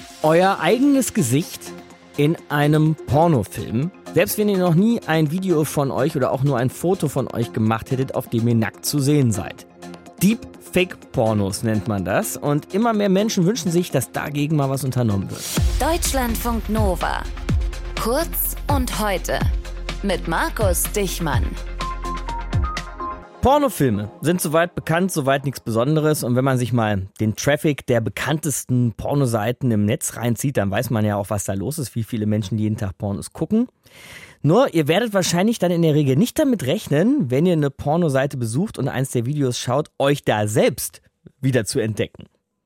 Euer eigenes Gesicht in einem Pornofilm. Selbst wenn ihr noch nie ein Video von euch oder auch nur ein Foto von euch gemacht hättet, auf dem ihr nackt zu sehen seid. Deepfake-Pornos nennt man das. Und immer mehr Menschen wünschen sich, dass dagegen mal was unternommen wird. Deutschlandfunk Nova. Kurz und heute. Mit Markus Dichmann. Pornofilme sind soweit bekannt, soweit nichts Besonderes. Und wenn man sich mal den Traffic der bekanntesten Pornoseiten im Netz reinzieht, dann weiß man ja auch, was da los ist, wie viele Menschen jeden Tag Pornos gucken. Nur, ihr werdet wahrscheinlich dann in der Regel nicht damit rechnen, wenn ihr eine Pornoseite besucht und eins der Videos schaut, euch da selbst wieder zu entdecken.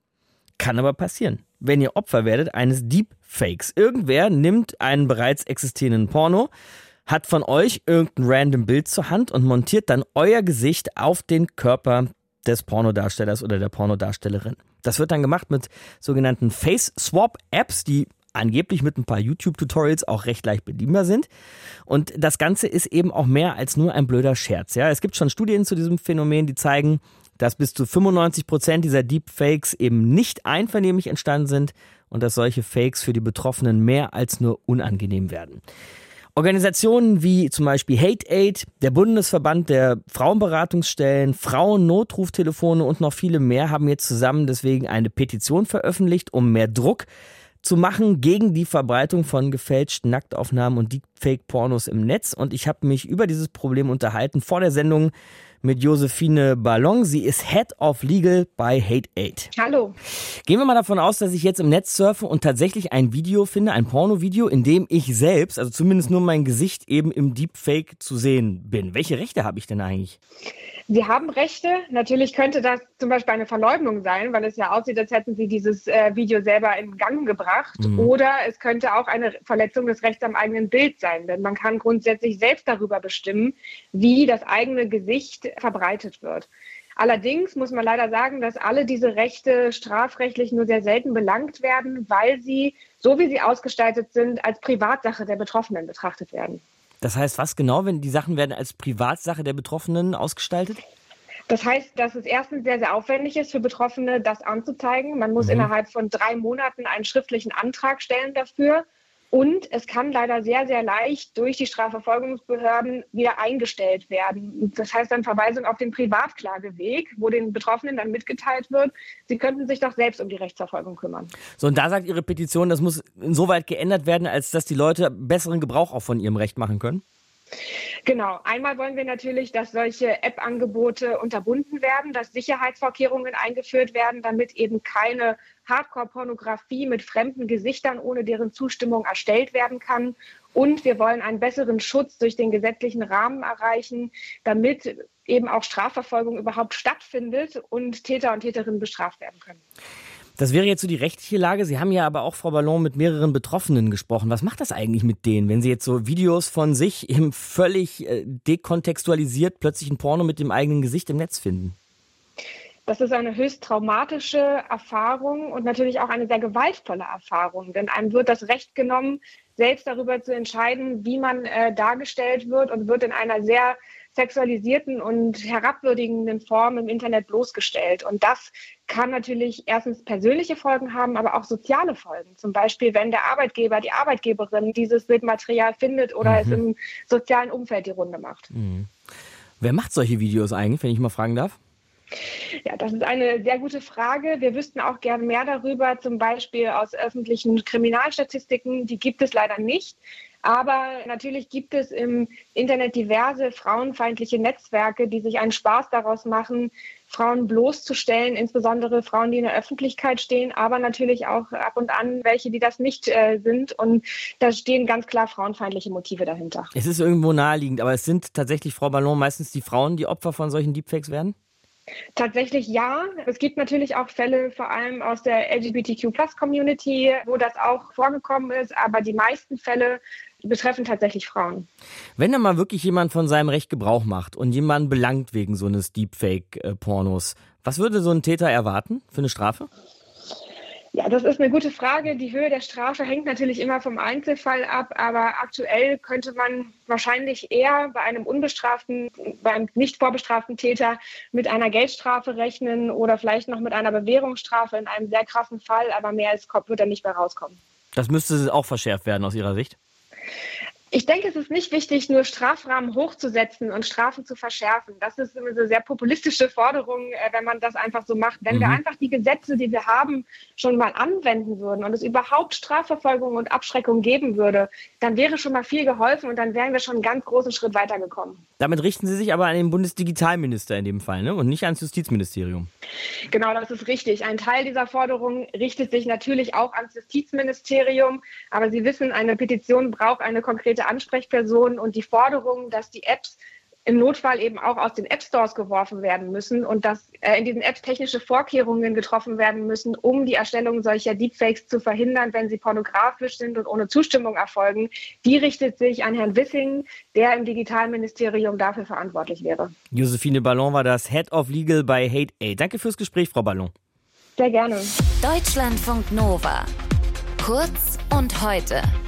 Kann aber passieren, wenn ihr Opfer werdet eines Deepfakes. Irgendwer nimmt einen bereits existierenden Porno, hat von euch irgendein random Bild zur Hand und montiert dann euer Gesicht auf den Körper des Pornodarstellers oder der Pornodarstellerin. Das wird dann gemacht mit sogenannten Face-Swap-Apps, die angeblich mit ein paar YouTube-Tutorials auch recht leicht bedienbar sind. Und das Ganze ist eben auch mehr als nur ein blöder Scherz. Ja? Es gibt schon Studien zu diesem Phänomen, die zeigen, dass bis zu 95% dieser Deepfakes eben nicht einvernehmlich entstanden sind und dass solche Fakes für die Betroffenen mehr als nur unangenehm werden. Organisationen wie zum Beispiel Hate Aid, der Bundesverband der Frauenberatungsstellen, Frauennotruftelefone und noch viele mehr haben jetzt zusammen deswegen eine Petition veröffentlicht, um mehr Druck zu machen gegen die Verbreitung von gefälschten Nacktaufnahmen und Deepfake-Pornos im Netz. Und ich habe mich über dieses Problem unterhalten vor der Sendung mit Josephine Ballon. Sie ist Head of Legal bei Hate Aid. Hallo. Gehen wir mal davon aus, dass ich jetzt im Netz surfe und tatsächlich ein Video finde, ein Pornovideo, in dem ich selbst, also zumindest nur mein Gesicht eben im Deepfake zu sehen bin. Welche Rechte habe ich denn eigentlich? Sie haben Rechte. Natürlich könnte das zum Beispiel eine Verleumdung sein, weil es ja aussieht, als hätten Sie dieses Video selber in Gang gebracht. Oder es könnte auch eine Verletzung des Rechts am eigenen Bild sein. Denn man kann grundsätzlich selbst darüber bestimmen, wie das eigene Gesicht verbreitet wird. Allerdings muss man leider sagen, dass alle diese Rechte strafrechtlich nur sehr selten belangt werden, weil sie, so wie sie ausgestaltet sind, als Privatsache der Betroffenen betrachtet werden. Das heißt, was genau, wenn die Sachen werden als Privatsache der Betroffenen ausgestaltet? Das heißt, dass es erstens sehr, sehr aufwendig ist für Betroffene, das anzuzeigen. Man muss innerhalb von 3 Monaten einen schriftlichen Antrag stellen dafür. Und es kann leider sehr, sehr leicht durch die Strafverfolgungsbehörden wieder eingestellt werden. Das heißt dann Verweisung auf den Privatklageweg, wo den Betroffenen dann mitgeteilt wird, sie könnten sich doch selbst um die Rechtsverfolgung kümmern. So, und da sagt Ihre Petition, das muss insoweit geändert werden, als dass die Leute besseren Gebrauch auch von ihrem Recht machen können? Genau. Einmal wollen wir natürlich, dass solche App-Angebote unterbunden werden, dass Sicherheitsvorkehrungen eingeführt werden, damit eben keine Hardcore-Pornografie mit fremden Gesichtern ohne deren Zustimmung erstellt werden kann. Und wir wollen einen besseren Schutz durch den gesetzlichen Rahmen erreichen, damit eben auch Strafverfolgung überhaupt stattfindet und Täter und Täterinnen bestraft werden können. Das wäre jetzt so die rechtliche Lage. Sie haben ja aber auch, Frau Ballon, mit mehreren Betroffenen gesprochen. Was macht das eigentlich mit denen, wenn Sie jetzt so Videos von sich eben völlig dekontextualisiert plötzlich ein Porno mit dem eigenen Gesicht im Netz finden? Das ist eine höchst traumatische Erfahrung und natürlich auch eine sehr gewaltvolle Erfahrung. Denn einem wird das Recht genommen, selbst darüber zu entscheiden, wie man dargestellt wird und wird in einer sehr sexualisierten und herabwürdigenden Form im Internet bloßgestellt. Und das kann natürlich erstens persönliche Folgen haben, aber auch soziale Folgen. Zum Beispiel, wenn der Arbeitgeber, die Arbeitgeberin dieses Bildmaterial findet oder es im sozialen Umfeld die Runde macht. Wer macht solche Videos eigentlich, wenn ich mal fragen darf? Ja, das ist eine sehr gute Frage. Wir wüssten auch gerne mehr darüber, zum Beispiel aus öffentlichen Kriminalstatistiken. Die gibt es leider nicht. Aber natürlich gibt es im Internet diverse frauenfeindliche Netzwerke, die sich einen Spaß daraus machen, Frauen bloßzustellen, insbesondere Frauen, die in der Öffentlichkeit stehen, aber natürlich auch ab und an welche, die das nicht sind. Und da stehen ganz klar frauenfeindliche Motive dahinter. Es ist irgendwo naheliegend, aber es sind tatsächlich, Frau Ballon, meistens die Frauen, die Opfer von solchen Deepfakes werden? Tatsächlich ja. Es gibt natürlich auch Fälle, vor allem aus der LGBTQ+-Community, wo das auch vorgekommen ist, aber die meisten Fälle betreffen tatsächlich Frauen. Wenn da mal wirklich jemand von seinem Recht Gebrauch macht und jemanden belangt wegen so eines Deepfake-Pornos, was würde so ein Täter erwarten für eine Strafe? Ja, das ist eine gute Frage. Die Höhe der Strafe hängt natürlich immer vom Einzelfall ab, aber aktuell könnte man wahrscheinlich eher bei einem nicht vorbestraften Täter mit einer Geldstrafe rechnen oder vielleicht noch mit einer Bewährungsstrafe in einem sehr krassen Fall, aber mehr als wird er nicht mehr rauskommen. Das müsste auch verschärft werden aus Ihrer Sicht? Ich denke, es ist nicht wichtig, nur Strafrahmen hochzusetzen und Strafen zu verschärfen. Das ist eine sehr populistische Forderung, wenn man das einfach so macht. Wenn wir einfach die Gesetze, die wir haben, schon mal anwenden würden und es überhaupt Strafverfolgung und Abschreckung geben würde, dann wäre schon mal viel geholfen und dann wären wir schon einen ganz großen Schritt weitergekommen. Damit richten Sie sich aber an den Bundesdigitalminister in dem Fall, ne? Und nicht ans Justizministerium. Genau, das ist richtig. Ein Teil dieser Forderung richtet sich natürlich auch ans Justizministerium. Aber Sie wissen, eine Petition braucht eine konkrete Ansprechperson und die Forderung, dass die Apps im Notfall eben auch aus den App-Stores geworfen werden müssen und dass in diesen Apps technische Vorkehrungen getroffen werden müssen, um die Erstellung solcher Deepfakes zu verhindern, wenn sie pornografisch sind und ohne Zustimmung erfolgen. Die richtet sich an Herrn Wissing, der im Digitalministerium dafür verantwortlich wäre. Josephine Ballon war das Head of Legal bei Hate-Aid. Danke fürs Gespräch, Frau Ballon. Sehr gerne. Deutschlandfunk Nova. Kurz und heute.